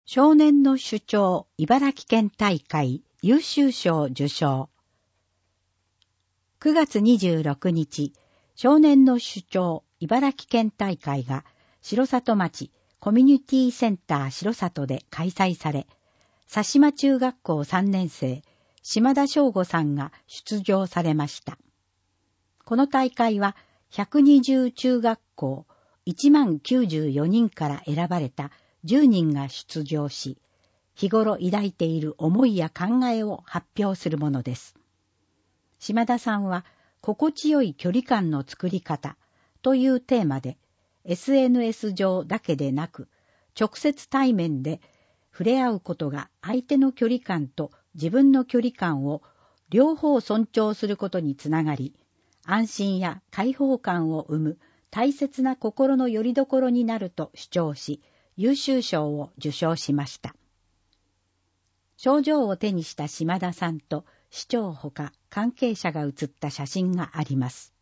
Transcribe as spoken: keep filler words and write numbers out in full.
少年の主張茨城県大会優秀賞受賞。くがつにじゅうろくにち、少年の主張茨城県大会が城里町コミュニティセンター城里で開催され、佐島中学校さんねん生島田翔吾さんが出場されました。この大会はひゃくにじゅう中学校いちまんきゅうじゅうよにんから選ばれたじゅうにんが出場し、日頃抱いている思いや考えを発表するものです。島田さんは、心地よい距離感の作り方というテーマで、エスエヌエス 上だけでなく、直接対面で触れ合うことが相手の距離感と自分の距離感を両方尊重することにつながり、安心や解放感を生む大切な心の拠り所になると主張し、優秀賞を受賞しました。賞状を手にした島田さんと市長ほか関係者が写った写真があります。